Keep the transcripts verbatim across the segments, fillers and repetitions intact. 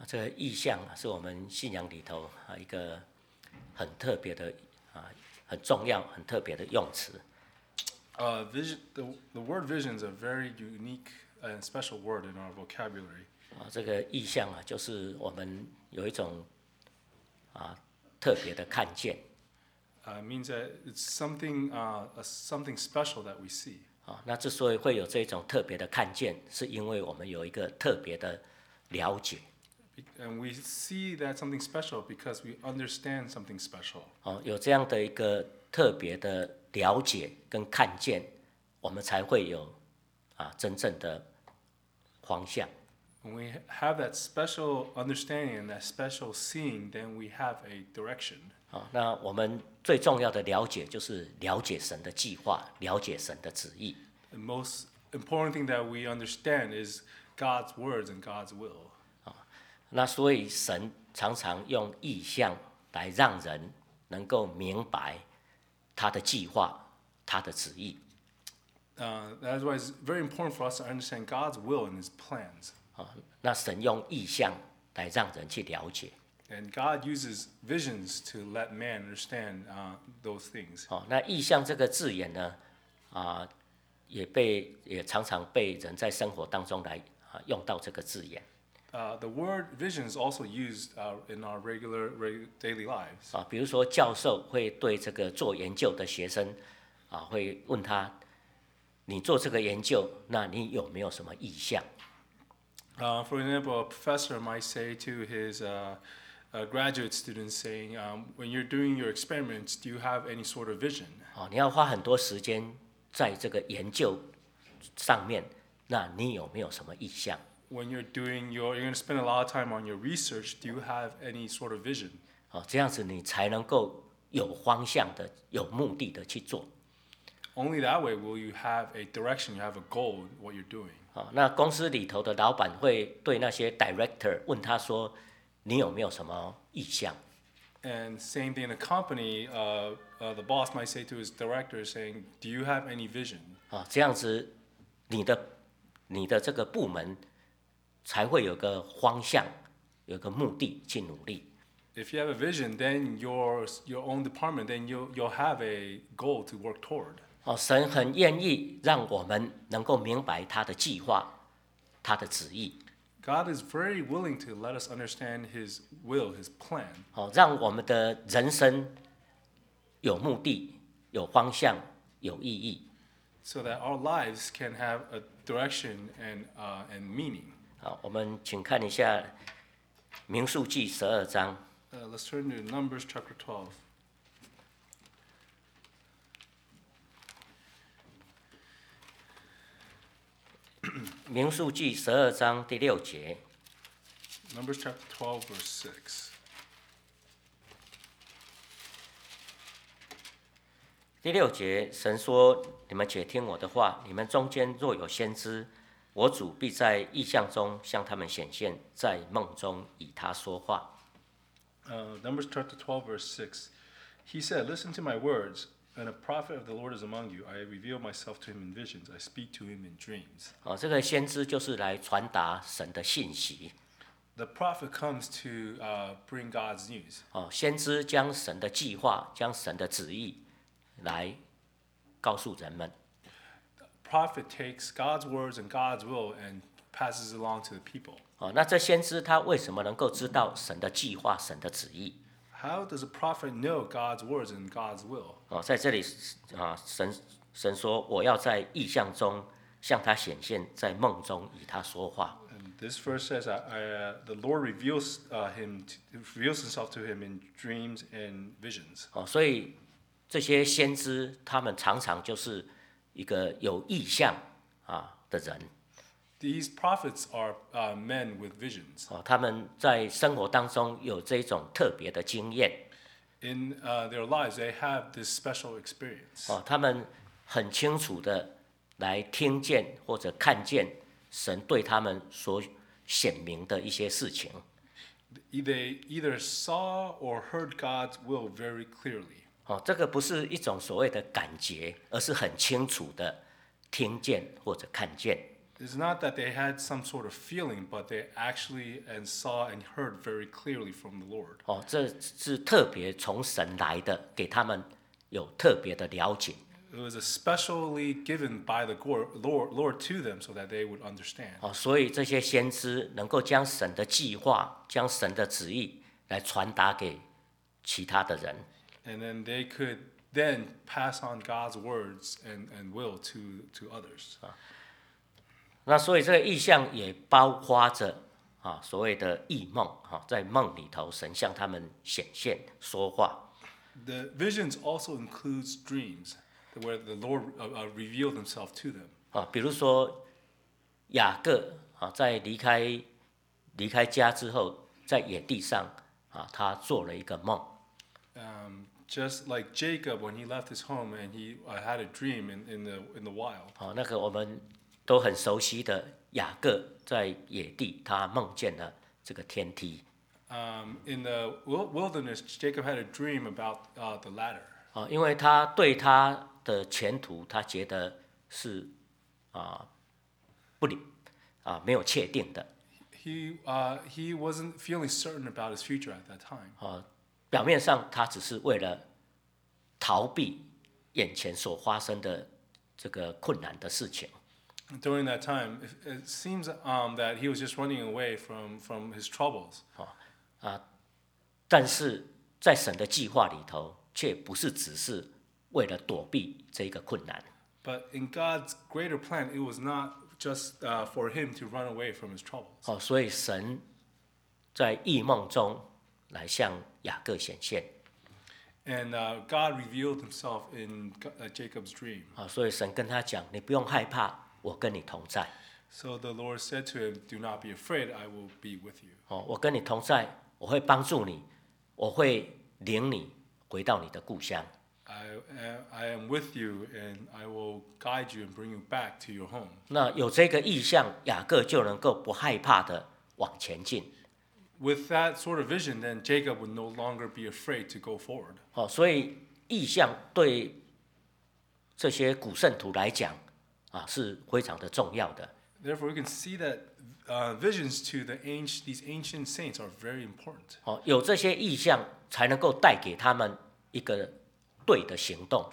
这个意象啊，是我们信仰里头啊一个很特别的啊很重要、很特别的用词。 Uh, vision, the, the word vision is a very unique and special word in our vocabulary. 啊，这个意象啊，就是我们有一种啊特别的看见。 Uh, it means that it's something, uh, a, something special that we see. 啊，那之所以会有这种特别的看见，是因为我们有一个特别的了解。 And we see that something special because we understand something special. 哦，有这样的一个特别的了解跟看见，我们才会有啊真正的方向。 When we have that special understanding and that special seeing, then we have a direction. 啊，那我们最重要的了解就是了解神的计划，了解神的旨意。 The most important thing that we understand is God's words and God's will. 那所以神常常用意象来让人能够明白他的计划，他的旨意。 Uh, that's why it's very important for us to understand God's will and His plans. 啊，那神用意象来让人去了解。 And God uses visions to let man understand uh, those things. 哦，那意象这个字眼呢，啊，也被也常常被人在生活当中来啊用到这个字眼。 Uh, the word vision is also used uh, in our regular, regular daily lives. 啊，比如说教授会对这个做研究的学生啊，会问他：你做这个研究，那你有没有什么意向？ Uh, for example, a professor might say to his uh, uh, graduate students, saying, um, "When you're doing your experiments, do you have any sort of vision?" 啊，你要花很多时间在这个研究上面，那你有没有什么意向？ When you're doing your, you're going to spend a lot of time on your research. Do you have any sort of vision? 啊，这样子你才能够有方向的、有目的的去做。 Only that way will you have a direction. You have a goal in what you're doing. 啊，那公司里头的老板会对那些 director 问他说：你有没有什么意向？ And same thing in a company, uh, uh, the boss might say to his director, saying, "Do you have any vision?" 啊，这样子你的你的这个部门才会有个方向，有个目的去努力。 If you have a vision, then your your own department, then you'll you'll have a goal to work toward. 哦，神很愿意让我们能够明白他的计划，他的旨意。 God is very willing to let us understand His will, His plan, 哦，让我们的人生有目的、有方向、有意义。 so that our lives can have a direction and uh, and meaning. 好，我们请看一下民数记十二章。 Uh, let's turn to Numbers chapter twelve. 民数记十二章第六节。 Numbers chapter twelve, verse six. 第六节，神说：“你们且听我的话，你们中间若有先知，我主必在异象中向他们显现，在梦中以他说话。” Uh, Numbers chapter twelve, verse six. He said, "Listen to my words. And a prophet of the Lord is among you. I reveal myself to him in visions. I speak to him in dreams." 哦，这个先知就是来传达神的信息。 The prophet comes to uh, bring God's news. 哦，先知将神的计划、将神的旨意来告诉人们。 The prophet takes God's words and God's will and passes it along to the people. 哦，那这先知他为什么能够知道神的计划、神的旨意？ How does a prophet know God's words and God's will? 哦，在这里啊，神神说：“我要在异象中向他显现，在梦中与他说话。” And this verse says, I, I, uh, "The Lord reveals uh, him, to, reveals Himself to him in dreams and visions." 哦，所以这些先知他们常常就是一个有意象啊的人。 These prophets are uh, men with visions. 哦，他们在生活当中有这种特别的经验。 In uh, their lives, they have this special experience. 哦，他们很清楚的来听见或者看见神对他们所显明的一些事情。 They either saw or heard God's will very clearly. 哦，这个不是一种所谓的感觉，而是很清楚的听见或者看见。 It's not that they had some sort of feeling, but they actually and saw and heard very clearly from the Lord. 哦，这是特别从神来的，给他们有特别的了解。 It was especially given by the Lord, Lord to them so that they would understand. 哦，所以这些先知能够将神的计划、将神的旨意来传达给其他的人。 And then they could then pass on God's words and, and will to, to others. 那所以这个意象也包括着啊所谓的异梦，哈，在梦里头，神向他们显现说话。 The visions also includes dreams, where the Lord uh, uh, revealed Himself to them. 啊，比如说雅各啊，在离开离开家之后，在野地上啊，他做了一个梦。 Um, just like Jacob when he left his home and he uh, had a dream in, in the in the wild. 啊，那个我们都很熟悉的雅各在野地，他梦见了这个天梯。 Um, in the wilderness, Jacob had a dream about uh, the ladder. 啊，因为他对他的前途，他觉得是啊不理啊没有确定的。 He uh, he wasn't feeling certain about his future at that time. 啊，表面上他只是为了逃避眼前所发生的这个困难的事情。 During that time, it, it seems um, that he was just running away from from his troubles. 啊，但是在神的计划里头，却不是只是为了躲避这个困难。 But in God's greater plan, it was not just uh, for him to run away from his troubles. 哦，所以神在异梦中来向雅各显现。 And uh, God revealed Himself in uh, Jacob's dream. 啊，所以神跟他讲：“你不用害怕，我跟你同在。” So the Lord said to him, "Do not be afraid; I will be with you." 哦，我跟你同在，我会帮助你，我会领你回到你的故乡。 I am, I am with you, and I will guide you and bring you back to your home. 那有这个意象，雅各就能够不害怕的往前进。 With that sort of vision, then Jacob would no longer be afraid to go forward. 哦，所以意象对这些古圣徒来讲啊是非常的重要的。 Therefore, we can see that uh, visions to the ancient, these ancient saints are very important. 哦，有这些意象才能够带给他们一个对的行动。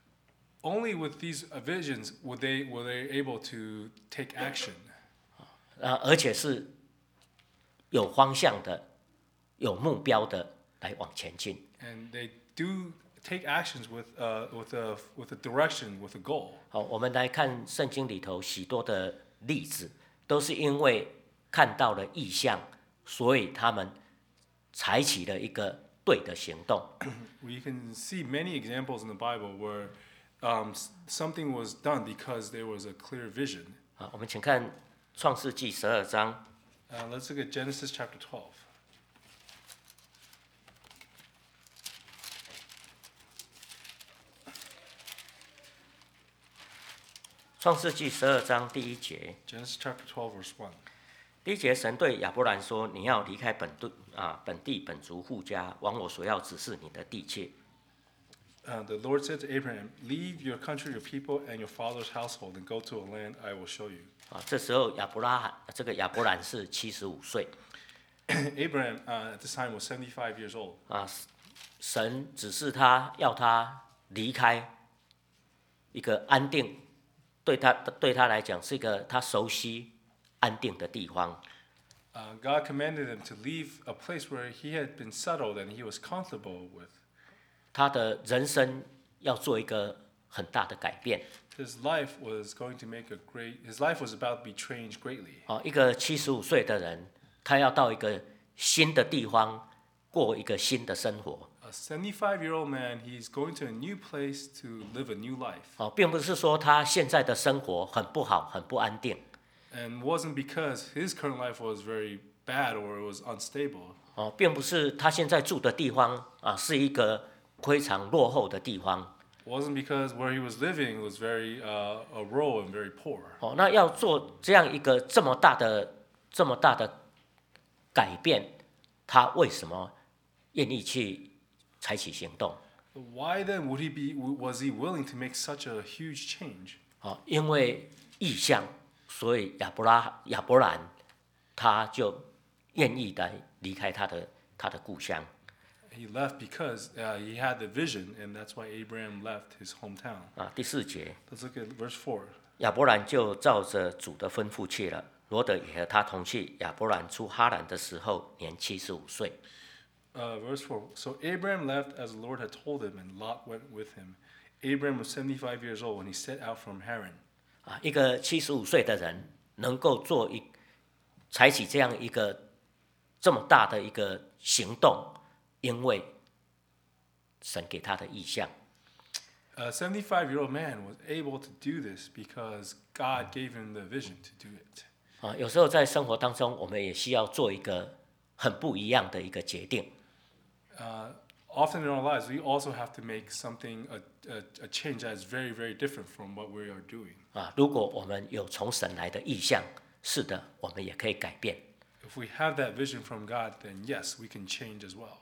Only with these uh, visions would they were they able to take action. 啊，而且是有方向的、有目标的来往前进。 And they do take actions with uh, with a with a direction, with a goal. 好，我们来看圣经里头许多的例子，都是因为看到了异象，所以他们采取了一个对的行动。 We can see many examples in the Bible where um, something was done because there was a clear vision. 啊，我们请看创世纪十二章。 Uh, let's look at Genesis chapter twelve. 创世纪十二章第一节。 Genesis chapter twelve, verse one. 第一节，神对亚伯兰说：“你要离开本地啊，本地本族户家，往我所要指示你的地界。” Uh, the Lord said to Abraham, "Leave your country, your people, and your father's household, and go to a land I will show you." 啊，这时候亚伯拉罕这个亚伯兰是七十五岁。 Abraham uh, at this time was seventy-five years old. 啊，神指示他要他离开一个安定，对他对他来讲是一个他熟悉安定的地方。 Uh, God commanded him to leave a place where he had been settled and he was comfortable with. 他的人生要做一个很大的改变。 His life was going to make a great. His life was about to be changed greatly. 啊，一个七十五岁的人，他要到一个新的地方过一个新的生活。 A seventy-five-year-old man, he's going to a new place to live a new life. 哦，并不是说他现在的生活很不好、很不安定。 And it wasn't because his current life was very bad or it was unstable. 哦，并不是他现在住的地方啊是一个非常落后的地方。 It wasn't because where he was living was very uh, rural and very poor. 哦，那要做这样一个这么大的、这么大的改变，他为什么愿意去采取行动？ Why then would he be? Was he willing to make such a huge change? 哦，因为意象所以亚伯拉亚伯兰他就愿意来离开他的他的故乡。 He left because uh, he had the vision, and that's why Abraham left his hometown. 啊，第四节， Let's look at verse four. 亚伯兰就照着主的吩咐去了。罗德也和他同去。亚伯兰出哈兰的时候年七十五岁。 Uh, verse four. So Abraham left as the Lord had told him, and Lot went with him. Abraham was seventy-five years old when he set out from Haran. 啊，一个七十五岁的人能够做一采取这样一个这么大的一个行动，因为神给他的意象。 A seventy-five-year-old man was able to do this because God gave him the vision to do it. 啊，有时候在生活当中，我们也需要做一个很不一样的一个决定。 Uh, often in our lives, we also have to make something a, a, a change that is very, very different from what we are doing. 啊，如果我们有从神来的意象，是的，我们也可以改变。 If we have that vision from God, then yes, we can change as well.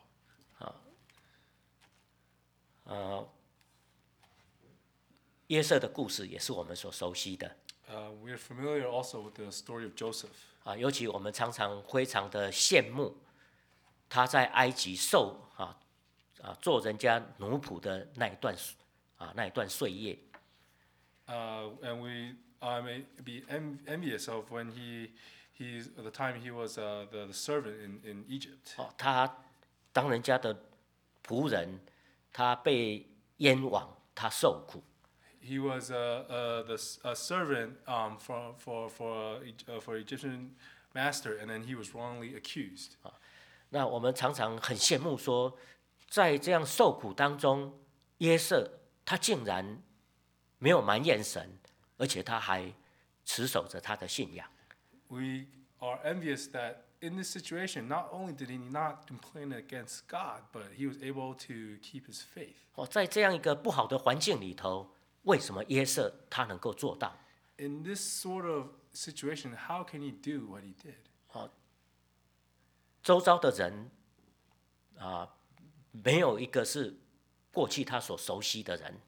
呃，约瑟的故事也是我们所熟悉的 Uh, we are familiar also with the story of Joseph. 啊，尤其我们常常非常的羡慕他在埃及受啊啊做人家奴仆的那一段啊那一段岁月。 Uh, and we uh, may be en- envious of when he, he's at the time he was uh, the, the servant in, in Egypt. 哦，他当人家的仆人，他被冤枉，他受苦。 He was a, a, the, a servant um, for, for, for, uh, for Egyptian master, and then he was wrongly accused. 那我们常常很羡慕说，在这样受苦当中，约瑟他竟然没有埋怨神，而且他还持守着他的信仰。 We are envious that in this situation, not only did he not complain against God, but he was able to keep his faith. 哦，在这样一个不好的环境里头，为什么约瑟他能够做到？ In this sort of situation, how can he do what he did? 周遭的人啊，没有一个是过去他所熟悉的人。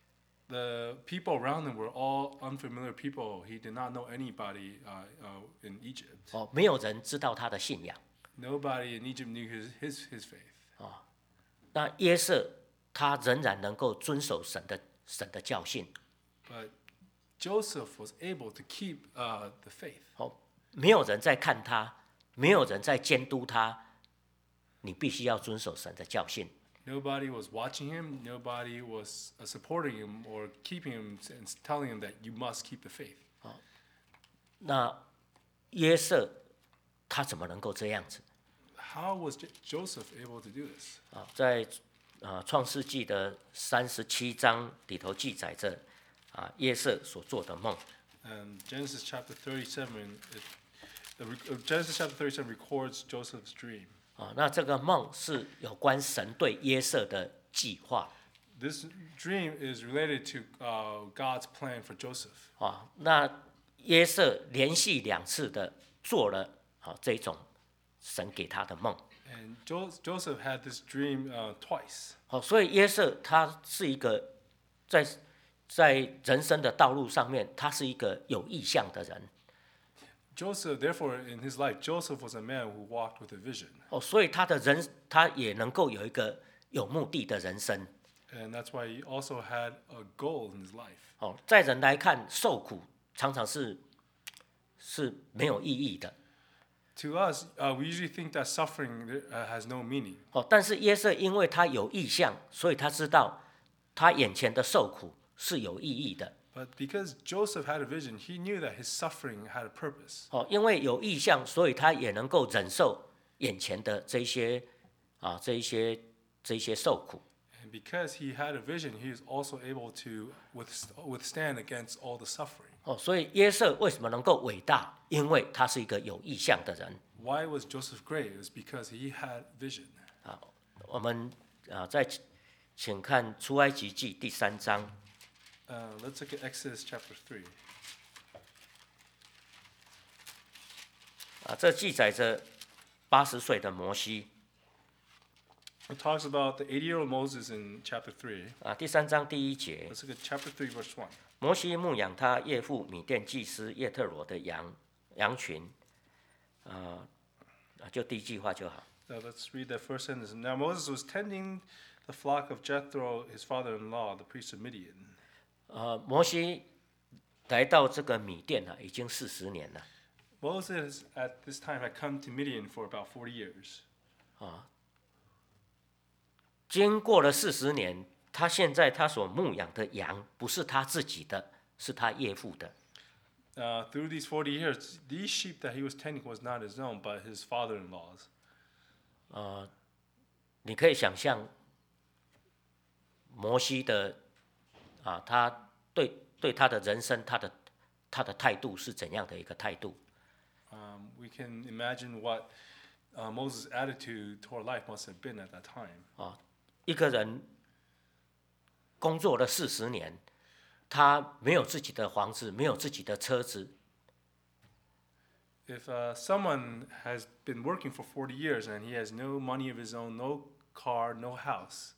The people around him were all unfamiliar people. He did not know anybody uh, uh, in Egypt. 哦，没有人知道他的信仰。 Nobody in Egypt knew his, his, his faith. 那约瑟他仍然能够遵守神的神的教训。 But Joseph was able to keep uh, the faith. 哦，没有人在看他，没有人在监督他，你必须要遵守神的教训。 Nobody was watching him. Nobody was uh, supporting him or keeping him and telling him that you must keep the faith. 那约瑟他怎么能够这样子 How was J- Joseph able to do this? 啊？在啊创世纪的三十七章里头记载着啊约瑟所做的梦。 And Genesis chapter thirty-seven, it, the, re- uh, Genesis chapter thirty-seven records Joseph's dream. 啊，那这个梦是有关神对约瑟的计划 This dream is related to uh, God's plan for Joseph. 啊。那约瑟连续两次的做了啊这种神给他的梦。 And jo- Joseph had this dream uh, twice. 好，所以约瑟他是一个在在人生的道路上面，他是一个有意向的人。 Joseph, therefore, in his life, Joseph was a man who walked with a vision. 哦，所以他的人他也能够有一个有目的的人生。 And that's why he also had a goal in his life. 哦，在人来看，受苦常常是是没有意义的。 To us, uh, we usually think that suffering uh, has no meaning. 哦，但是约瑟因为他有意向，所以他知道他眼前的受苦是有意义的。 But because Joseph had a vision, he knew that his suffering had a purpose. 哦，因为有意向，所以他也能够忍受眼前的这一些啊这一些这一些受苦。 And because he had a vision, he was also able to withst- withstand against all the suffering. 哦，所以约瑟为什么能够伟大？因为他是一个有意向的人。 Why was Joseph great? It was because he had vision. 啊，我们啊再请看出埃及记第三章。 Uh, let's look at Exodus chapter three. 啊，这记载着八十岁的摩西。 It talks about the eighty-year-old Moses in chapter three. 啊，第三章第一节， Let's look at chapter three, verse one. 摩西牧养他岳父米甸祭司叶特罗的羊羊群，啊，就第一句话就好。 Uh, let's read that first sentence. Now Moses was tending the flock of Jethro, his father-in-law, the priest of Midian. 呃，摩西来到这个米甸啊，已经四十年了。 Moses at this time had come to Midian for about forty years. 经过了四十年，他现在他所牧养的羊不是他自己的，是他岳父的。 Uh, through these forty years, these sheep that he was tending was not his own, but his father-in-law's. 呃，你可以想象摩西的啊，他对对他的人生，他的他的态度是怎样的一个态度？ Um, we can imagine what uh, Moses' attitude toward life must have been at that time. 啊，一个人工作了四十年，他没有自己的房子，没有自己的车子， If uh, someone has been working for forty years and he has no money of his own, no car, no house,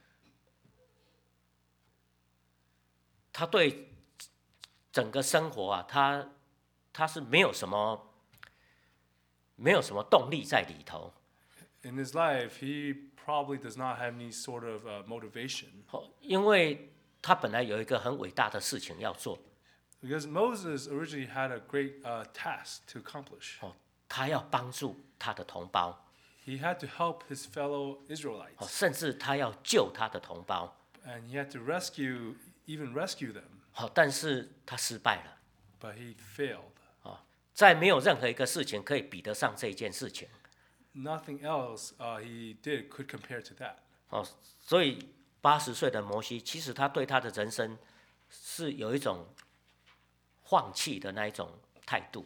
他对整个生活啊，他他是没有什么没有什么动力在里头。 in his life, he probably does not have any sort of uh, motivation. 哦，因为他本来有一个很伟大的事情要做， Because Moses originally had a great uh, task to accomplish. 哦，他要帮助他的同胞， He had to help his fellow 哦， Israelites, 甚至他要救他的同胞， and he had to rescue, even rescue them, 好，但是他失败了， but he failed. 再没有任何一个事情可以比得上这一件事情， Nothing else uh, he did could compare to that. 哦，所以八十岁的摩西，其实他对他的人生是有一种放弃的那一种态度。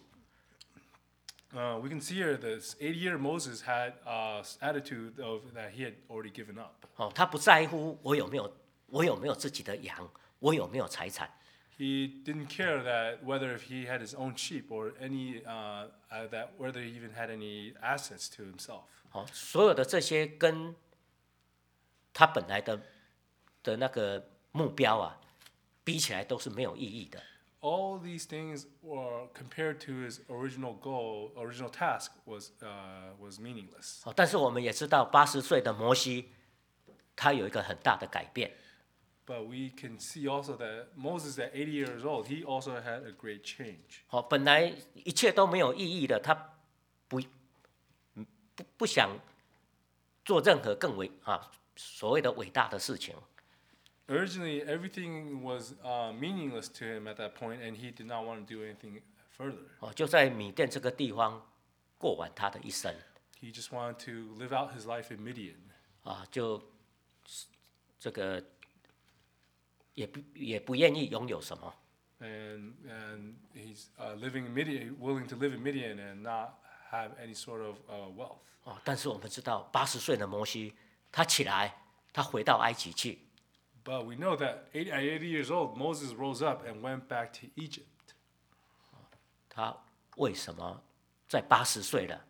Uh, we can see here this eighty-year Moses had uh, attitude of that he had already given up. 哦，他不在乎我有没有我有没有自己的羊，我有没有财产， He didn't care that whether if he had his own sheep or any uh, uh, that whether he even had any assets to himself. 哦，所有的这些跟他本来的的那个目标啊，比起来都是没有意义的。 All these things were compared to his original goal, original task was uh, was meaningless. 哦，但是我们也知道，八十岁的摩西，他有一个很大的改变。 But we can see also that Moses at eighty years old, he also had a great change. 哦，本来一切都没有意义的，他不不不想做任何更伟啊所谓的伟大的事情。 Originally, everything was uh, meaningless to him at that point, and he did not want to do anything further. 哦，就在米甸这个地方过完他的一生 He just wanted to live out his life in Midian. 啊，就这个也不也不愿意拥有什么。 And and he's uh, living in Midian, willing to live in Midian and not have any sort of uh, wealth. 哦，但是我们知道，八十岁的摩西，他起来，他回到埃及去。 But we know that eighty, at eighty years old, Moses rose up and went back to Egypt. 他为什么在八十岁了，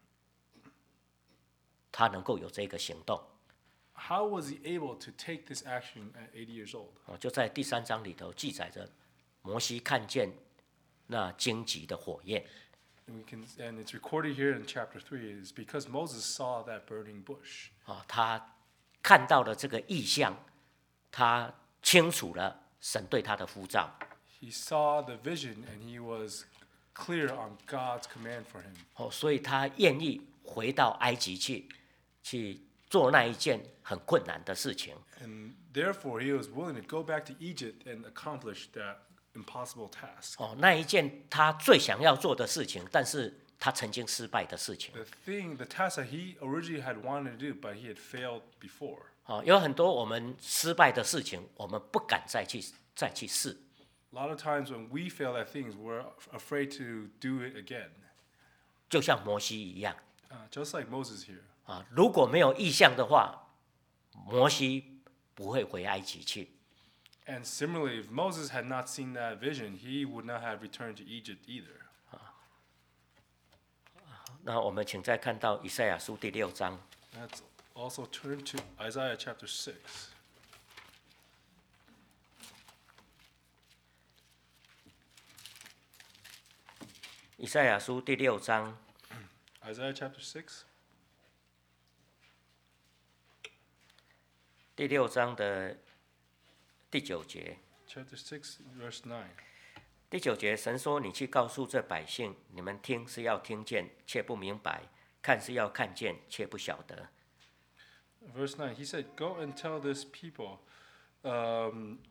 他能够有这个行动？ How was he able to take this action at eighty years old? 哦，就在第三章里头记载着，摩西看见那荆棘的火焰。 And we can, and it's recorded here in chapter three. Is because Moses saw that burning bush. 啊，他看到了这个异象，他清楚了神对他的呼召。 He saw the vision and he was clear on God's command for him. 哦，所以他愿意回到埃及去，去做那一件很困难的事情。 And therefore, he was willing to go back to Egypt and accomplish that impossible task. 哦，那一件他最想要做的事情，但是他曾经失败的事情。 The thing, the task that he originally had wanted to do, but he had failed before. 哦，有很多我们失败的事情，我们不敢再去再去试。 A lot of times when we fail at things, we're afraid to do it again. 就像摩西一样 Uh, just like Moses here. 啊，如果没有意向的话，摩西不会回埃及去。 And similarly, if Moses had not seen that vision, he would not have returned to Egypt either. 那我们请再看到以赛亚书第六章。 Let's Also turn to Isaiah chapter six. 以赛亚书第六章 Isaiah chapter six. 第六章的第九节。 Chapter six, verse nine. 第九节，神说：“你去告诉这百姓，你们听是要听见，却不明白；看是要看见，却不晓得。” Verse nine, he said, Go and tell this people, um,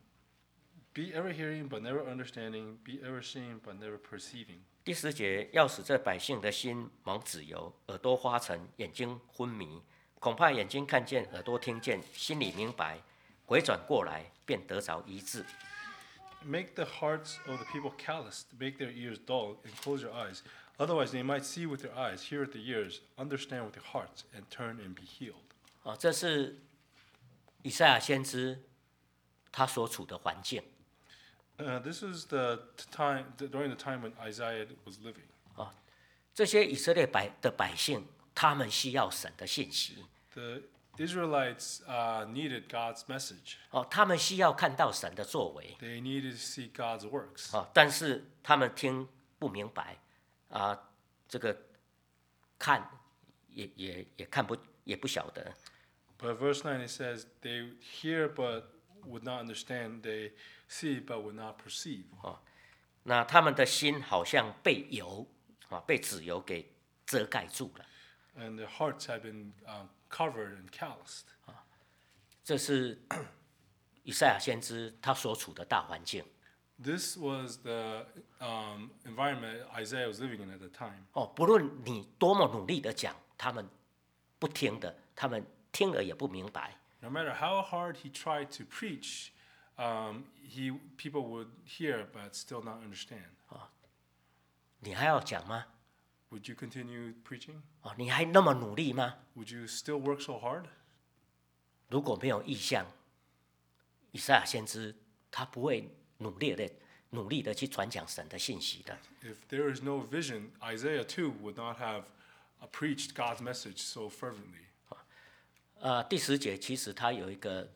be ever hearing but never understanding, be ever seeing but never perceiving. 第十节，要使这百姓的心蒙脂油，耳朵花沉，眼睛昏迷，恐怕眼睛看见，耳朵听见，心里明白，回转过来，便得着医治。 Make the hearts of the people calloused, make their ears dull, and close their eyes. Otherwise, they might see with their eyes, hear with their ears, understand with their hearts, and turn and be healed. 啊，这是以赛亚先知他所处的环境。 Uh, this is the time during the time when Isaiah was living. 这些以色列百的百姓，他们需要神的信息。 The Israelites uh, needed God's message. 哦，他们需要看到神的作为。 They needed to see God's works. 哦，但是他们听不明白，啊，这个看也也也看不也不晓得。 But verse nine it says, they hear but would not understand, they see but would not perceive. 那他们的心好像被油啊，被脂油给遮盖住了。 And their hearts have been um, covered and calloused. 这是以赛亚先知他所处的大环境。 This was the um, environment Isaiah was living in at the time. 哦，不论你多么努力的讲，他们不听的，他们听了也不明白。 No matter how hard he tried to preach, um, he, people would hear but still not understand. 你还要讲吗？ Would you continue preaching? 哦，你还那么努力吗？ Would you still work so hard? 如果没有意向，以赛亚先知他不会努力的、努力的去传讲神的信息的。 If there is no vision, Isaiah too would not have uh, preached God's message so fervently. 呃，第十节其实它有一个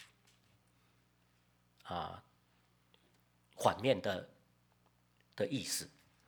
啊、反面的的意思。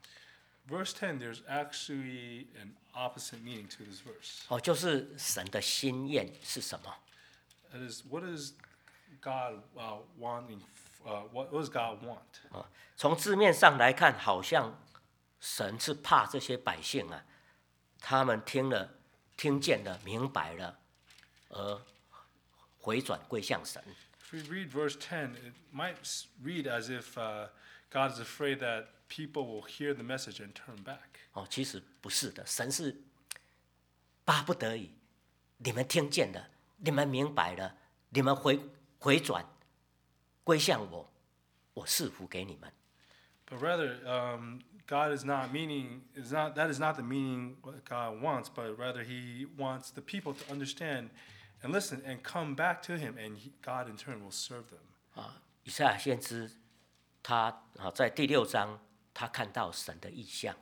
Verse ten, there's actually an opposite meaning to this verse. 哦，就是神的心愿是什么？ That is, what is God uh, wanting? Uh, what, what does God want? 从字面上来看，好像神是怕这些百姓啊，他们听了、听见了、明白了，而回转归向神。 If we read verse ten, it might s- read as if uh, God is afraid that people will hear the message and turn back. 哦，其实不是的，神是巴不得已，你们听见了，你们明白了，你们回回转归向我，我赐福给你们。 But rather, um, God is not meaning is not that is not the meaning what God wants, but rather He wants the people to understand and listen and come back to Him, and he, God in turn will serve them. 啊，以赛亚先知他啊在第六章，他看到神的意象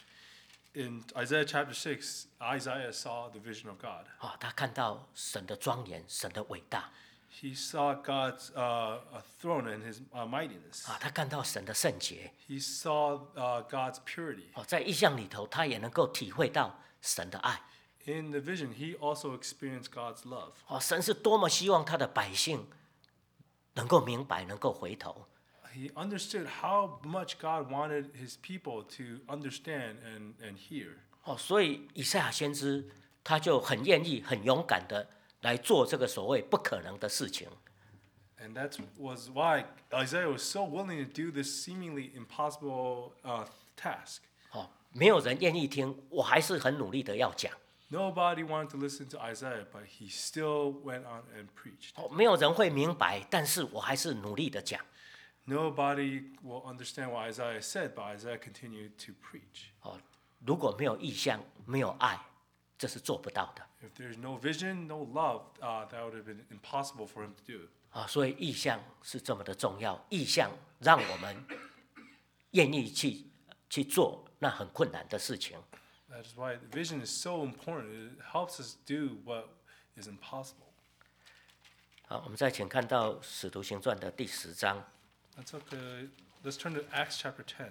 In Isaiah chapter six, Isaiah saw the vision of God. 啊，他看到神的庄严，神的伟大 He saw God's uh, uh, throne and His uh, mightiness. 啊，他看到神的圣洁 He saw uh, God's purity. 哦，在意象里头，他也能够体会到神的爱 In the vision, he also experienced God's love. 哦，神是多么希望他的百姓能够明白，能够回头 He understood how much God wanted His people to understand and, and hear. 哦，所以以赛亚先知他就很愿意、很勇敢的来做这个所谓不可能的事情。 And that was why Isaiah was so willing to do this seemingly impossible uh, task. 哦，没有人愿意听，我还是很努力的要讲。 Nobody wanted to listen to Isaiah, but he still went on and preached. 哦，没有人会明白，但是我还是努力的讲。 Nobody will understand what Isaiah said, but Isaiah continued to preach. 哦，如果没有意向，没有爱，这是做不到的。 If there's no vision, no love, uh, that would have been impossible for him to do. 啊，所以意向是这么的重要，意向让我们愿意去去做那很困难的事情。 That is why vision is so important. It helps us do what is impossible. 好，我们再请看到《使徒行传》的第十章。 Let's look. Uh, let's turn to Acts chapter ten.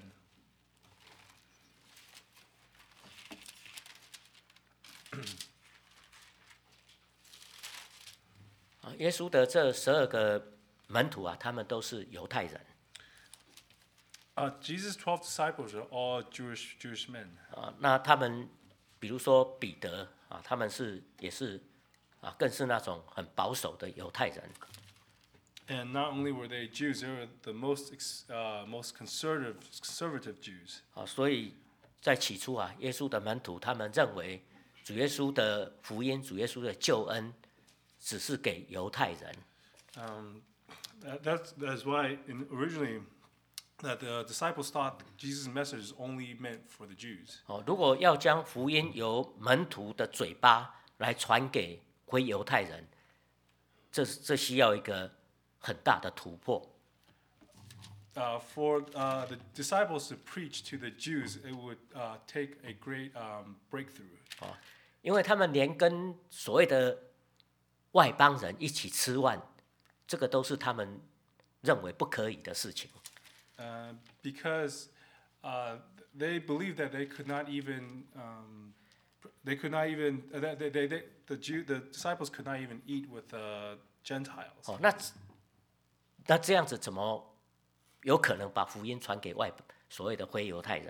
啊，耶稣的这十二个门徒啊，他们都是犹太人。 Uh, Jesus' twelve disciples are all Jewish Jewish men. 啊，那他们，比如说彼得啊，他们是也是啊，更是那种很保守的犹太人。 And not only were they Jews, they were the most ex- uh, most conservative conservative Jews. 啊，所以在起初啊，耶稣的门徒他们认为主耶稣的福音、主耶稣的救恩，只是给犹太人。 Um, that, that's that's why in, originally that the disciples thought Jesus' message is only meant for the Jews. 哦，如果要将福音由门徒的嘴巴来传给非犹太人，这这需要一个很大的突破。 Uh, for uh, the disciples to preach to the Jews, it would uh, take a great um, breakthrough. 哦，因为他们连跟所谓的外邦人一起吃饭，这个都是他们认为不可以的事情。 Uh, because uh, they believed that they could not even um, they could not even uh, that they, they, they, the Jew the disciples could not even eat with uh, Gentiles. 哦，那那这样子怎么有可能把福音传给外所谓的非犹太人？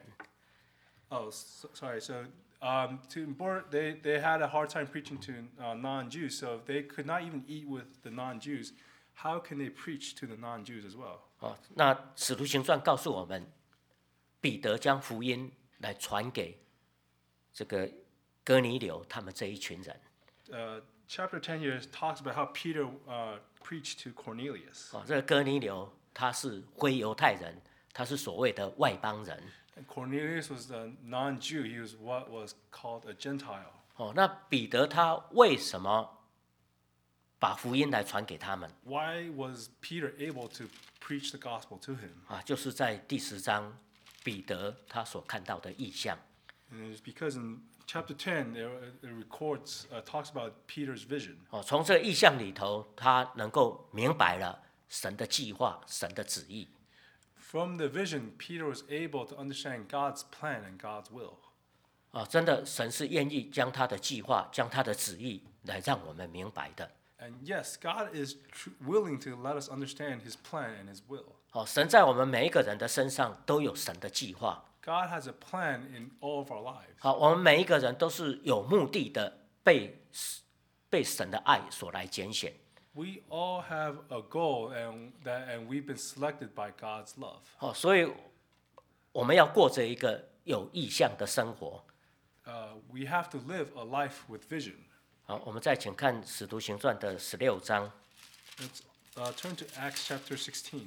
Oh, so, sorry. So um, to import, they, they had a hard time preaching to uh, non-Jews. So if they could not even eat with the non-Jews, how can they preach to the non-Jews as well? 哦，那使徒行传告诉我们，彼得将福音来传给这个哥尼流他们这一群人。 Uh, chapter ten here talks about how Peter uh, preached to Cornelius. 哦，这个哥尼流他是非犹太人，他是所谓的外邦人。 And Cornelius was a non-Jew. He was what was called a Gentile. 哦，那彼得他为什么把福音来传给他们？ Why was Peter able to preach the gospel to him? 啊，就是在第十章彼得他所看到的异象。 And it's because in chapter ten, there, it records, uh, talks about Peter's vision. 哦，从这异象里头，他能够明白了神的计划、神的旨意。 From the vision, Peter was able to understand God's plan and God's will. 啊，真的，神是愿意将他的计划、将他的旨意来让我们明白的。 And yes, God is tr- willing to let us understand His plan and His will. 哦，神在我们每一个人的身上都有神的计划。 God has a plan in all of our lives. 好，我们每一个人都是有目的的被被神的爱所来拣选。 We all have a goal, and that and we've been selected by God's love. 哦，所以我们要过着一个有意向的生活。 Uh, we have to live a life with vision. 好，我们再请看《使徒行传》的十六章。 Let's uh, turn to Acts chapter sixteen.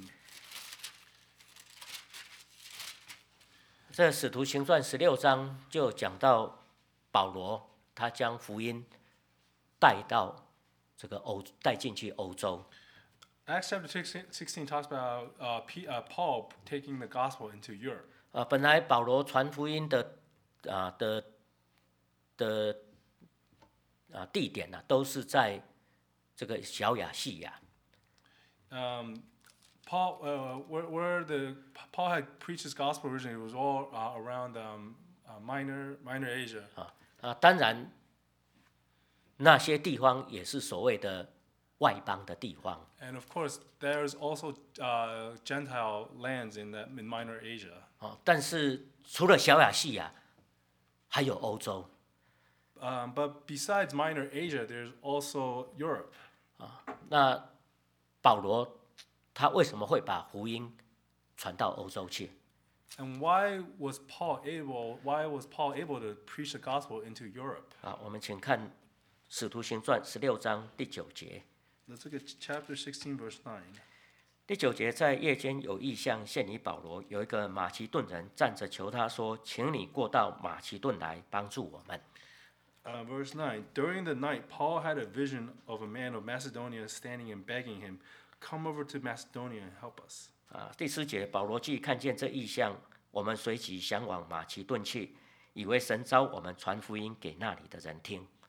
这《使徒行传》十六章就讲到保罗，他将福音带到这个欧，带进去欧洲。 Acts chapter sixteen talks about uh, P, uh, Paul taking the gospel into Europe. 啊，本来保罗传福音的啊的的啊地点呢、啊，都是在这个小亚细亚。 Um, Paul, uh, where, where the Paul had preached his gospel originally, it was all uh, around um, uh, minor minor Asia. 啊啊，当然那些地方也是所谓的外邦的地方。 And of course, there's also uh, Gentile lands in that in minor Asia. 哦，但是除了小亚细亚，还有欧洲。 Um, but besides minor Asia, there's also Europe. 那保罗他为什么会把福音传到欧洲去？ And why was Paul able? Why was Paul able to preach the gospel into Europe? 啊，我们请看《使徒行传》十六章第九节。 Let's look at chapter sixteen, verse nine. 第九节，在夜间有异象现于保罗，有一个马其顿人站着求他说：“请你过到马其顿来帮助我们。” Uh, verse nine. During the night, Paul had a vision of a man of Macedonia standing and begging him, "Come over to Macedonia and help us." 啊，第十节，保罗既看见这异象，我们随即想往马其顿去，以为神召我们传福音给那里的人听。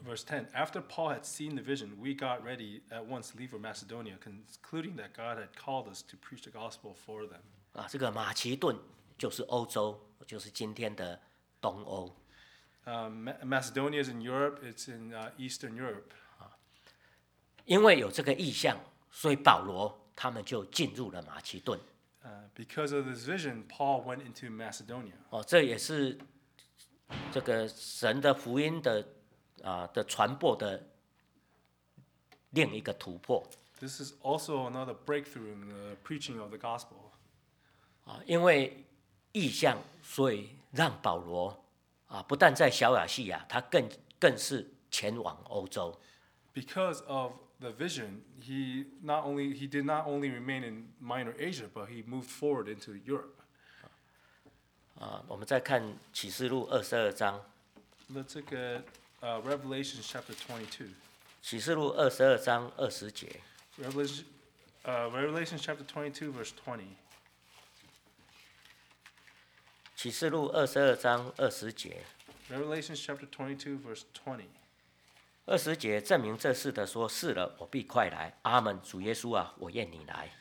Verse ten, after Paul had seen the vision, we got ready at once to leave for Macedonia, concluding that God had called us to preach the gospel for them. 啊，这个马其顿就是欧洲，就是今天的东欧。 Um, Macedonia is in Europe, it's in uh, Eastern Europe. 因为有这个意象，所以保罗他们就进入了马其顿。 Uh, because of this vision, Paul went into Macedonia. 哦，这也是这个神的福音的啊的传播的另一个突破。 This is also another breakthrough in the preaching of the gospel. 啊，因为意象，所以让保罗啊，不但在小亚细亚，他更更是前往欧洲。 Because of the vision, he not only he did not only remain in Minor Asia, but he moved forward into Europe. 啊，我们再看启示录二十二章。 Let's look at uh, Revelation chapter twenty-two. 启示录二十二章二十节。 Revelation, uh, Revelation chapter twenty-two, verse twenty. 启示录二十二章二十节。 Revelation chapter twenty-two, verse twenty. 二十节证明这事的说：“是了，我必快来。阿门。主耶稣啊，我愿你来。”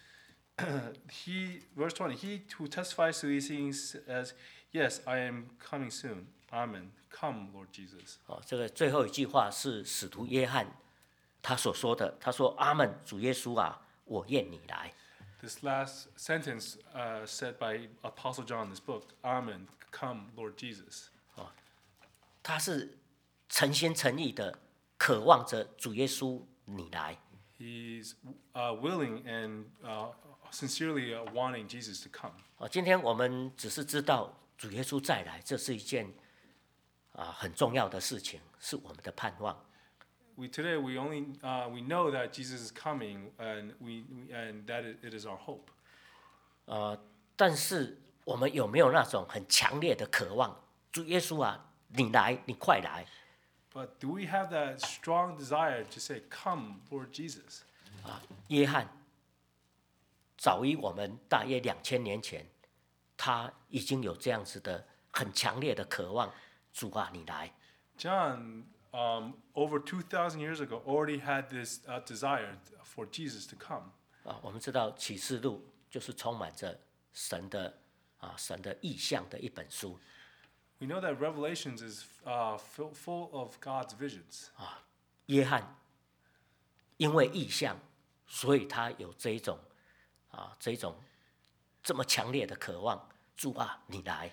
He, verse twenty, he who testifies to these things says, "Yes, I am coming soon. Amen. Come, Lord Jesus." 哦，这个最后一句话是使徒约翰他所说的。他说：“阿门，主耶稣啊，我愿你来。” This last sentence uh, said by Apostle John in this book, "Amen. Come, Lord Jesus." 他是诚心诚意的渴望着主耶稣你来。 He's uh, willing and uh, sincerely uh, wanting Jesus to come. 哦，今天我们只是知道主耶稣再来，这是一件啊很重要的事情，是我们的盼望。 We today we only uh, we know that Jesus is coming, and we, we and that it, it is our hope. 呃，但是我们有没有那种很强烈的渴望？主耶稣啊，你来，你快来！ But do we have that strong desire to say, "Come, Lord Jesus"? 啊，约翰早于我们大约两千年前，他已经有这样子的很强烈的渴望。主啊，你来！ John, um, over two thousand years ago, already had this uh, desire for Jesus to come. 啊，我们知道启示录就是充满着神的啊神的意象的一本书。 We know that Revelations is uh, full, full of God's visions. 啊，约翰因为意象，所以他有这一种啊这一种这么强烈的渴望。主啊，你来！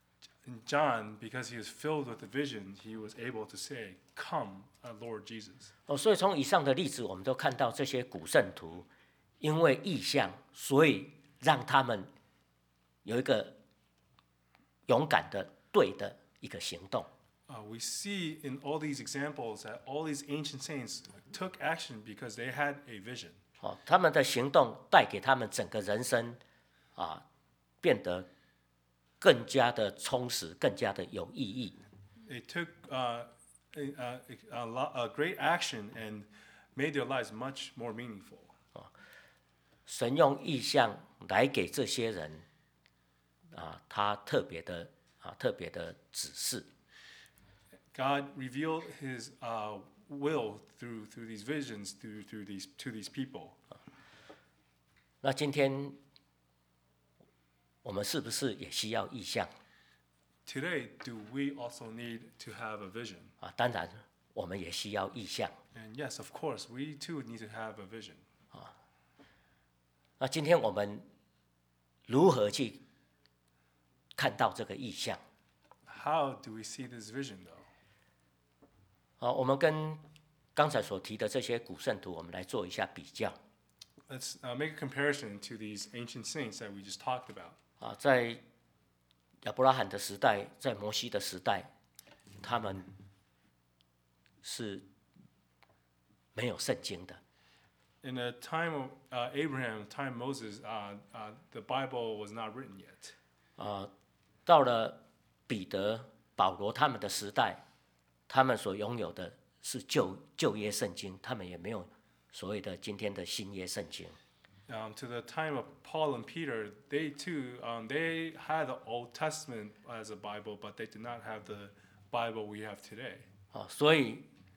And John, because he was filled with the vision, he was able to say, "Come, uh, Lord Jesus." 哦，所以从以上的例子，我们都看到这些古圣徒因为意象，所以让他们有一个勇敢的对的一个行动。 Uh, we see in all these examples that all these ancient saints took action because they had a vision. 哦，他们的行动带给他们整个人生啊，变得更加的充实，更加的有意义。 They took uh, a, a, a, lot, a great action and made their lives much more meaningful. 神用意象来给这些人啊，他特别的啊，特别的指示。 God revealed His uh, will through through these visions through through these to these people. 那今天我们是不是也需要意象 Today, do we also need to have a vision? 啊？当然，我们也需要意象。 And yes, of course, we too need to have a vision. 那今天我们如何去看到这个意象？ How do we see this vision, though? 啊，我们跟刚才所提的这些古圣徒，我们来做一下比较。 Let's uh, make a comparison to these ancient saints that we just talked about. 啊，在亚伯拉罕的时代，在摩西的时代，他们是没有圣经的。 In the time of uh, Abraham, time of Moses, uh, uh, the Bible was not written yet. 啊，到了彼得、保罗他们的时代，他们所拥有的是旧旧约圣经，他们也没有所谓的今天的新约圣经。 Um, to the time of Paul and Peter, they too, um, they had the Old Testament as a Bible, but they did not have the Bible we have today. 啊，所以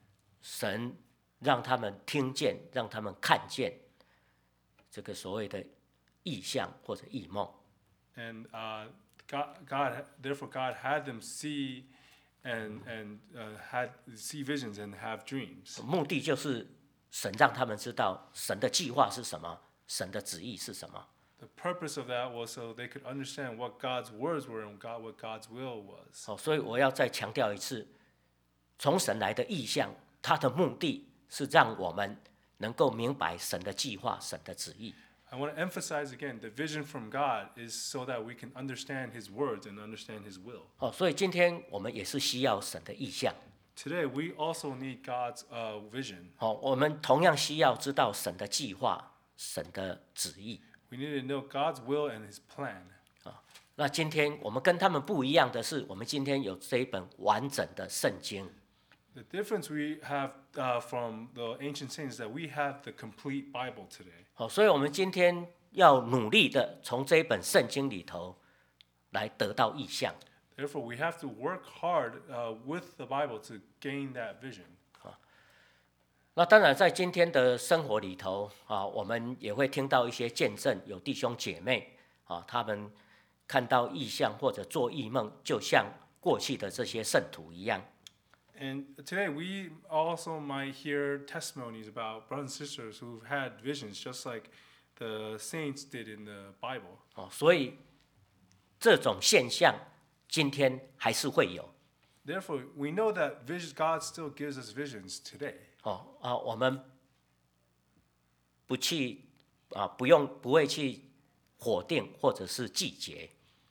神让他们听见，让他们看见这个所谓的异象或者异梦。 And uh, God, God, therefore, God had them see and and uh, had see visions and have dreams. 目的就是神让他们知道神的计划是什么，神的旨意是什么。 The purpose of that was so they could understand what God's words were and God, what God's will was. 哦，所以我要再强调一次，从神来的意象，它的目的是让我们能够明白神的计划、神的旨意。 I want to emphasize again, the vision from God is so that we can understand His words and understand His will. 哦，所以今天我们也是需要神的意象。 Today, we also need God's uh, vision. 哦，我们同样需要知道神的计划、神的旨意。 We need to know God's will and His plan. 那今天我们跟他们不一样的是，我们今天有这一本完整的圣经。 The difference we have uh, from the ancient saints is that we have the complete Bible today. 好，所以我们今天要努力的从这一本圣经里头来得到意象。 Therefore, we have to work hard uh, with the Bible to gain that vision. 那当然，在今天的生活里头啊，我们也会听到一些见证，有弟兄姐妹啊，他们看到异象或者做异梦，就像过去的这些圣徒一样。 And today, we also might hear testimonies about brothers and sisters who've had visions, just like the saints did in the Bible. 哦，所以这种现象今天还是会有。 Therefore, we know that vision, God still gives us visions today. 哦啊，我们不去啊，不用不会去否定或者是拒绝。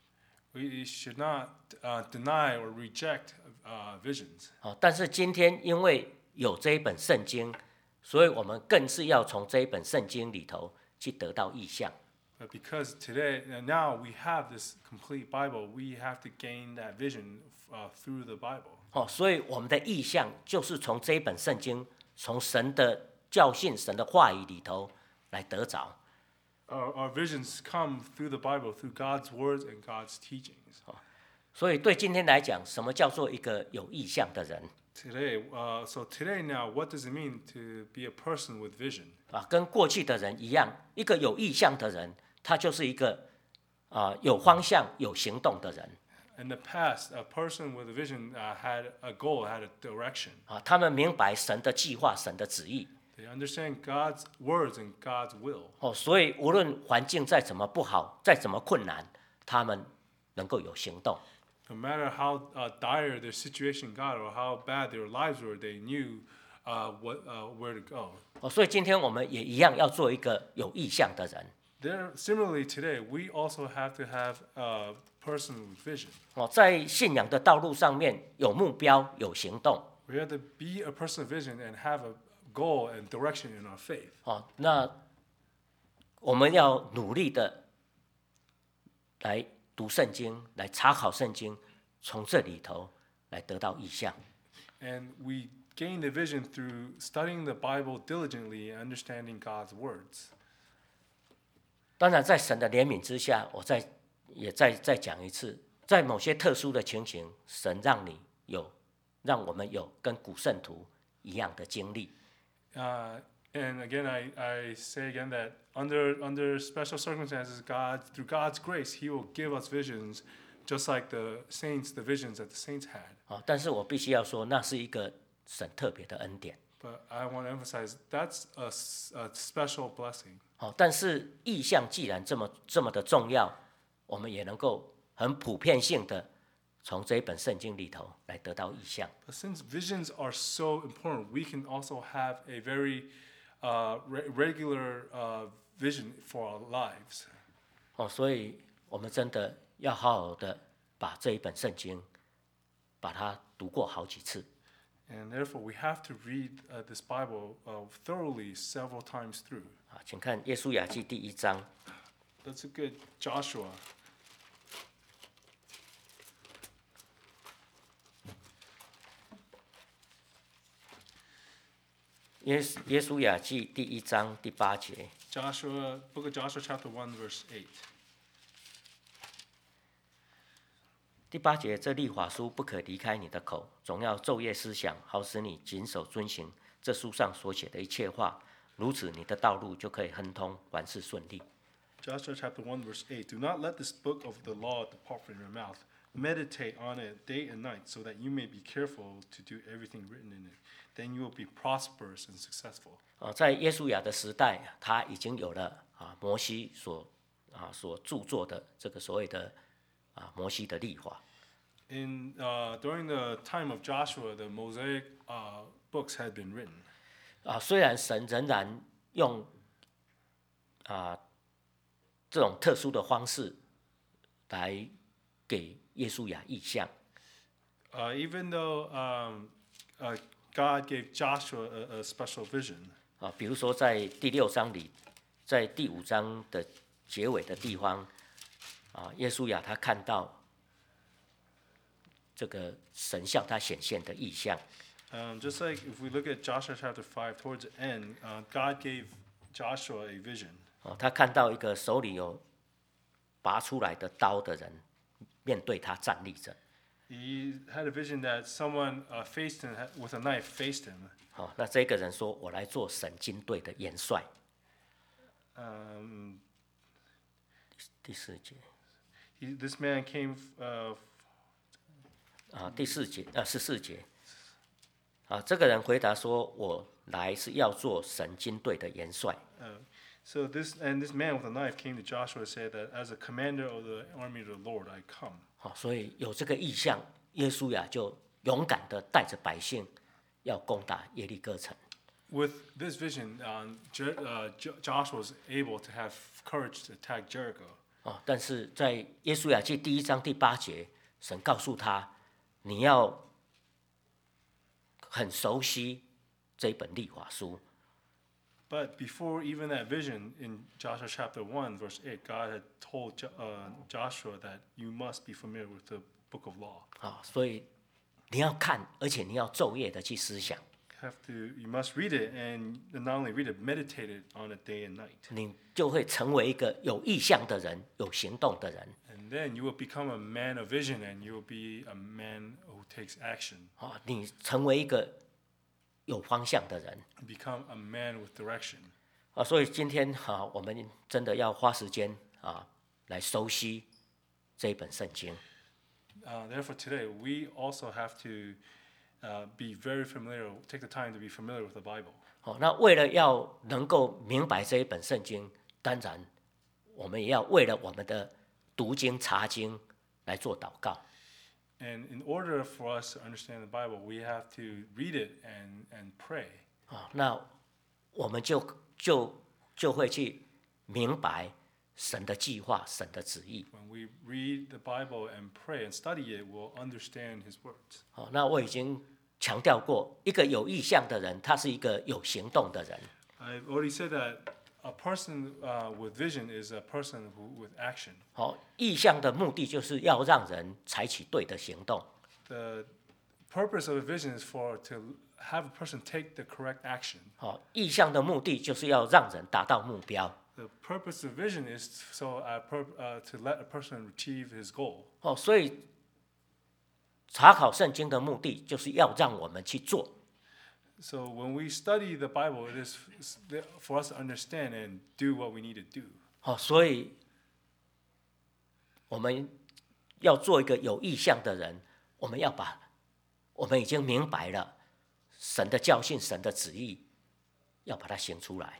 We should not uh, deny or reject uh, visions. 哦，但是今天因为有这一本圣经，所以我们更是要从这一本圣经里头去得到意象。 But because today and now we have this complete Bible, we have to gain that vision uh, through the Bible. 哦，所以我们的意象就是从这一本圣经，从神的教训、神的话语里头来得着。 Our, our visions come through the Bible, through God's words and God's teachings. 所以对今天来讲，什么叫做一个有意象的人 Today, uh, so today now, what does it mean to be a person with vision? 啊？跟过去的人一样，一个有意象的人，他就是一个啊有方向、有行动的人 In the past, a person with a vision uh, had a goal, had a direction. 啊。他们明白神的计划、神的旨意 They understand God's words and God's will. 哦，所以无论环境再怎么不好，再怎么困难，他们能够有行动。 No matter how uh, dire their situation got or how bad their lives were, they knew uh, what, uh, where to go. 哦，所以今天我们也一样要做一个有意向的人。 There, similarly, today we also have to have a person with vision. 哦，在信仰的道路上面有目标、有行动。 We have to be a person of vision and have a goal and direction in our faith. 哦，那我们要努力的来读圣经，来查考圣经，从这里头来得到意象。 And we gain the vision through studying the Bible diligently and understanding God's words. 当然，在神的怜悯之下，我再也再再讲一次，在某些特殊的情形，神让你有，让我们有跟古圣徒一样的经历。 Uh, and again, I, I say again that under under special circumstances, God through God's grace, He will give us visions, just like the saints, the visions that the saints had. 啊，但是我必须要说，那是一个神特别的恩典。 But I want to emphasize that's a, s- a special blessing. 好，但是意象既然这么这么的重要，我们也能够很普遍性的从这一本圣经里头来得到意象。 But since visions are so important, we can also have a very uh, re- regular uh, vision for our lives. 哦，所以我们真的要好好的把这一本圣经，把它读过好几次。 And therefore, we have to read uh, this Bible uh, thoroughly several times through. 啊，请看《耶稣雅记》第一章。 Let's look at Joshua. 耶耶稣雅记第一章第八节， Joshua, Book of Joshua, chapter one, verse eight. 第八节，这律法书不可离开你的口，总要昼夜思想，好使你谨守遵行这书上所写的一切话，如此你的道路就可以亨通，凡事顺利。 Joshua chapter one verse eight. Do not let this book of the law depart from your mouth. Meditate on it day and night, so that you may be careful to do everything written in it. Then you will be prosperous and successful. 啊，在耶稣亚的时代，他已经有了啊摩西所啊所著作的这个所谓的啊摩西的律法。 In uh, during the time of Joshua, the Mosaic uh, books had been written. 啊，虽然神仍然用啊这种特殊的方式来给耶稣亚意象， Uh, even though um, uh, God gave Joshua a, a special vision. 啊，比如说在第六章里，在第五章的结尾的地方，啊，耶稣亚他看到这个神向他显现的意象。 Um, just like if we look at Joshua chapter five, towards the end, uh, God gave Joshua a vision. 哦，他看到一个手里有拔出来的刀的人，面对他站立着。 He had a vision that someone uh, faced him with a knife, faced him. 好、那这个人说：“我来做神军队的元帅。” Um, 第四节 he, this man came. Uh, 啊，第四节啊，十四节啊，这个人回答说：“我来是要做神军队的元帅。” uh, so this and this man with a knife came to Joshua and said that as a commander of the army of the Lord, I come. 好、所以有这个意象，耶稣亚就勇敢的带着百姓要攻打耶利哥城。 With this vision, um, Je- uh, Jo- Joshua was able to have courage to attack Jericho. 哦，但是在耶稣亚记第一章第八节，神告诉他，你要很熟悉这一本律法书。 But before even that vision, in Joshua chapter one, verse eight, God had told Jo- uh, Joshua that you must be familiar with the book of law. 啊、所以你要看，而且你要昼夜的去思想， You have to, you must read it, and not only read it, meditate it on it day and night. 你就会成为一个有意向的人，有行动的人。 And then you will become a man of vision, and you will be a man who takes action. 啊、你成为一个有方向的人。 Become a man with direction. 啊，所以今天哈、我们真的要花时间啊，来熟悉这一本圣经。 Uh, therefore, today we also have to uh, be very familiar. Take the time to be familiar with the Bible. 好、那为了要能够明白这一本圣经，当然我们也要为了我们的读经查经来做祷告。 And in order for us to understand the Bible, we have to read it and, and pray. 啊、那我们就就就会去明白神的计划、神的旨意。 When we read the Bible and pray and study it, we'll understand His words. 好、那我已经强调过，一个有意向的人，他是一个有行动的人。 I've already said that a person uh, with vision is a person who with action. 好、意向的目的就是要让人采取对的行动。 The purpose of a vision is for to have a person take the correct action. 好、意向的目的就是要让人达到目标。 The purpose of vision is so a per, uh, to let a person achieve his goal. 哦，所以查考圣经的目的就是要让我们去做。 So when we study the Bible, it is for us to understand and do what we need to do. 哦，所以我们要做一个有意向的人，我们要把我们已经明白了神的教训、神的旨意，要把它行出来。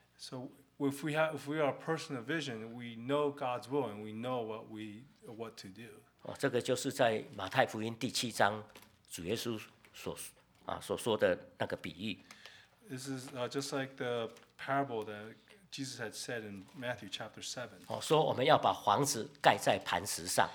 So if we have, if we are a person of vision, we know God's will and we know what we what to do. 哦，这个就是在马太福音第七章主耶稣所啊所说的那个比喻。 This is uh, just like the parable that Jesus had said in Matthew chapter seven. 哦，说我们要把房子盖在磐石上。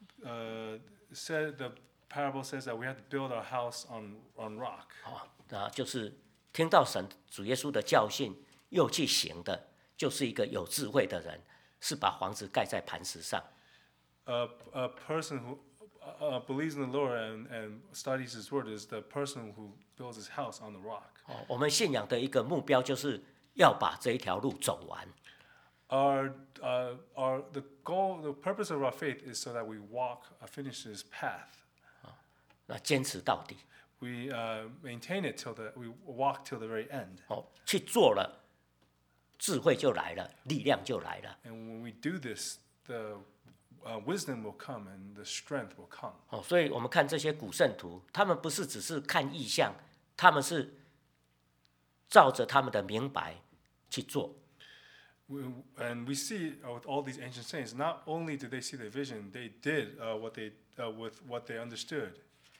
Uh, said the parable says that we have to build our house on on rock. 哦，那就是听到神主耶稣的教训又去行的，就是一个有智慧的人，是把房子盖在磐石上。 A, a person who uh, believes in the Lord and, and studies His word is the person who builds his house on the rock. 哦，我们信仰的一个目标就是要把这一条路走完。 Our, uh, our, the goal, the purpose of our faith is so that we walk, uh, finish this path. 那坚持到底。 We uh, maintain it till the, we walk till the very end. 哦，去做了，智慧就来了，力量就来了。 And when we do this, the uh, wisdom will come and the strength will come. 哦，所以我们看这些古圣徒，他们不是只是看意象，他们是照着他们的明白去做。 We, and we see uh, with all these ancient saints, not only did they see the vision, they did uh, what they uh, with what they understood.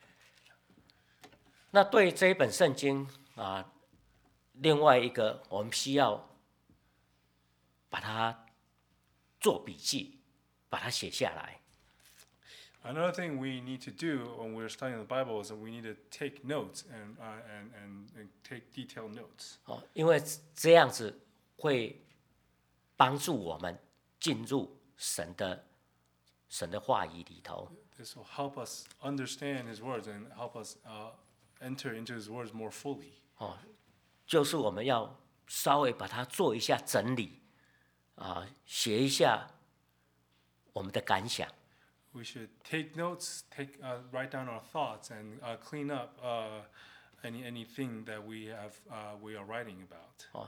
那对这一本圣经啊，另外一个我们需要把它做笔记，把它写下来。 Another thing we need to do when we're studying the Bible is that we need to take notes and uh, and, and and take detailed notes. 哦，因为这样子会帮助我们进入神的神的话语里头。 This will help us understand His words and help us uh, enter into His words more fully. 哦，就是我们要稍微把它做一下整理，啊，写一下我们的感想。 We should take notes, take uh, write down our thoughts, and uh, clean up uh, any anything that we have uh, we are writing about.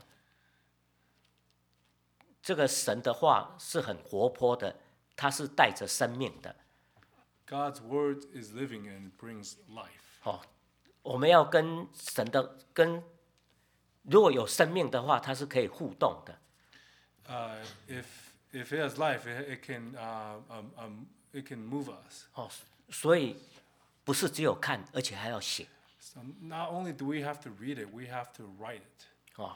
这个神的话是很活泼的，它是带着生命的。 God's word is living and brings life. 哦，我们要跟神的跟，如果有生命的话，它是可以互动的。 Uh, if if it has life, it, it can uh, um, um, it can move us. 哦，所以不是只有看，而且还要写。 So not only do we have to read it, we have to write it. 哦，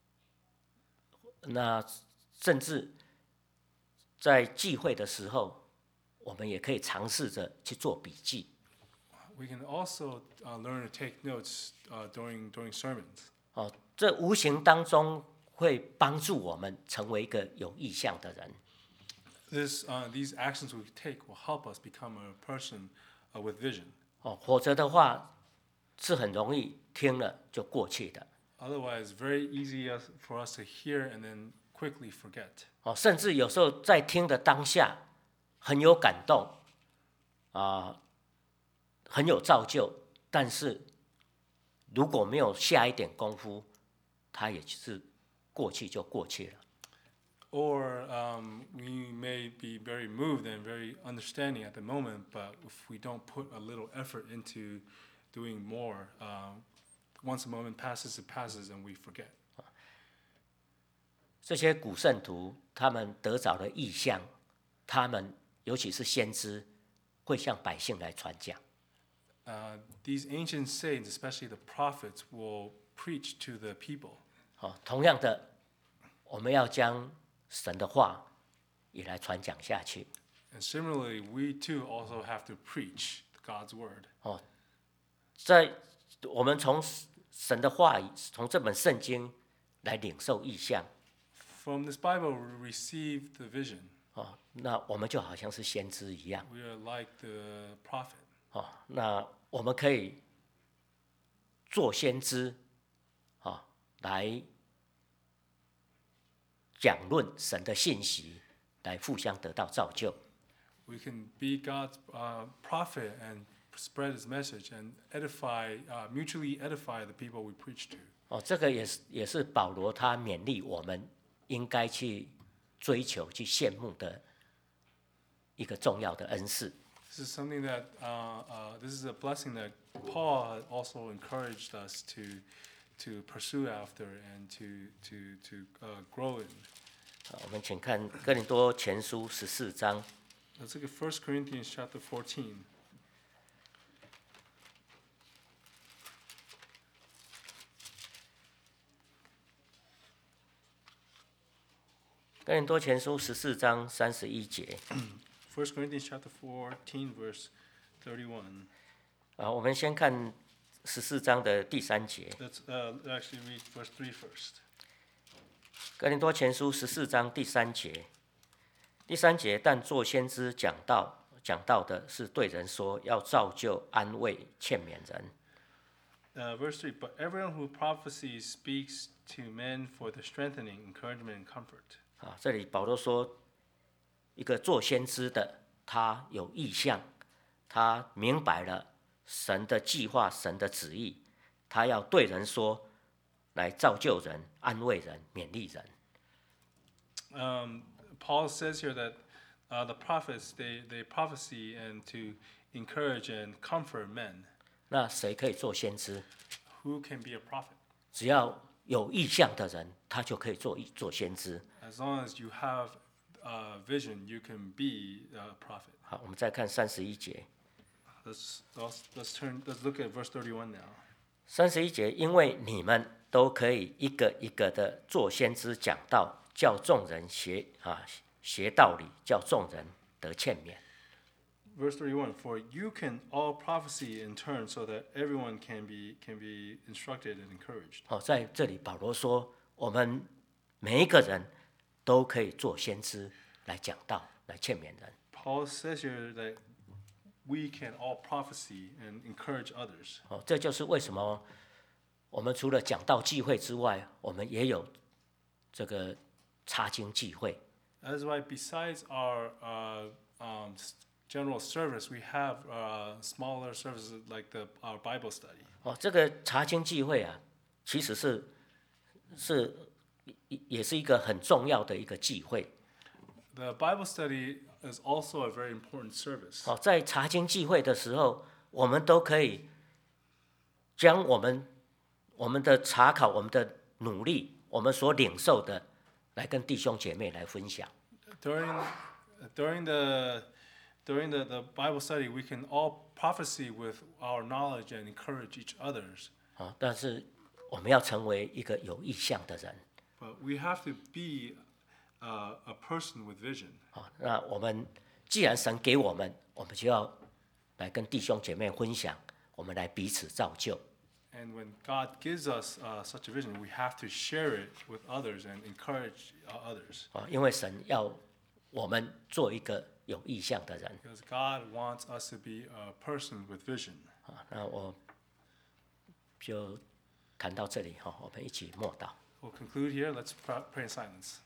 那甚至在聚会的时候，我们也可以尝试着去做笔记。 We can also uh, learn to take notes uh, during during sermons. 哦，这无形当中会帮助我们成为一个有意向的人。 This uh, these actions we take will help us become a person uh, with vision. 哦，否则的话是很容易听了就过去的。 Otherwise, very easy us, for us to hear and then quickly forget. 哦，甚至有时候在听的当下很有感动，啊、很有造就，但是如果没有下一点功夫，它也是过去就过去了。 Or um, we may be very moved and very understanding at the moment, but if we don't put a little effort into doing more, uh, once a moment passes, it passes, and we forget. 这些古圣徒他们得着了意象，他们尤其是先知，会向百姓来传讲。 Uh, these ancient saints, especially the prophets, will preach to the people. 哦，同样的，我们要将神的话也来传讲下去。 And similarly, we too also have to preach God's word. 哦，在我们从神的话语，从这本圣经来领受意象。 From this Bible, we receive the vision. 哦，那我们就好像是先知一样。 We are like the prophet. 哦，那我们可以做先知，哦，来讲论神的信息，来互相得到造就。 We can be God's uh, prophet and spread His message and edify, uh, mutually edify the people we preach to. 哦，这个也是也是保罗他勉励我们应该去追求、去羡慕的一个重要的恩赐。 This is something that uh, uh, this is a blessing that Paul had also encouraged us to to pursue after and to to to uh, grow in. 好，我们请看哥林多前书十四章。 Let's look at First Corinthians chapter fourteen. 哥林多前书十四章三十一节。 First Corinthians chapter fourteen, verse thirty-one. 啊，我们先看十四章的第三节。 Let's uh, actually read verse three first. 哥林多前书十四章第三节，第三节，但做先知讲道，讲道的是对人说，要造就、安慰、劝勉人。 Uh, verse three, but everyone who prophesies speaks to men for the strengthening, encouragement, and comfort. 啊，这里保罗说，一个做先知的，他有意向，他明白了神的计划、神的旨意，他要对人说，来造就人、安慰人、勉励人。 Um, Paul says here that uh, the prophets they they prophesy and to encourage and comfort men. 那谁可以做先知？ Who can be a prophet? 只要有意向的人，他就可以做做先知。 As long as you have uh, vision, you can be a prophet. 好，我们再看三十一节。 Let's, let's let's turn let's look at verse thirty-one now. 三十一节，因为你们都可以一个一个的做先知讲道，叫众人学啊学道理，叫众人得劝勉。 Verse thirty-one, for you can all prophesy in turn so that everyone can be can be instructed and encouraged. 好，在这里保罗说，我们每一个人都可以做先知来讲道，来劝勉人。 Paul says here that we can all prophesy and encourage others. 哦，这就是为什么我们除了讲道聚会之外，我们也有这个查经聚会。 That's why besides our uh, um, general service, we have uh, smaller services like the our Bible study. 哦，这个查经聚会啊，其实是是也也是一个很重要的一个聚会。 The Bible study is also a very important service. 哦，在查经聚会的时候，我们都可以将我们我们的查考、我们的努力、我们所领受的，来跟弟兄姐妹来分享。 During during the during the, the Bible study, we can all prophesy with our knowledge and encourage each others. 啊，但是我们要成为一个有意向的人。 But we have to be uh, a person with vision. 啊，那我们既然神给我们，我们就要来跟弟兄姐妹分享，我们来彼此造就。 And when God gives us uh, such a vision, we have to share it with others and encourage uh, others. 啊，因为神要我们做一个有意向的人。 Because God wants us to be a person with vision. 啊，那我就谈到这里哈，我们一起默祷。 We'll conclude here. Let's pray in silence.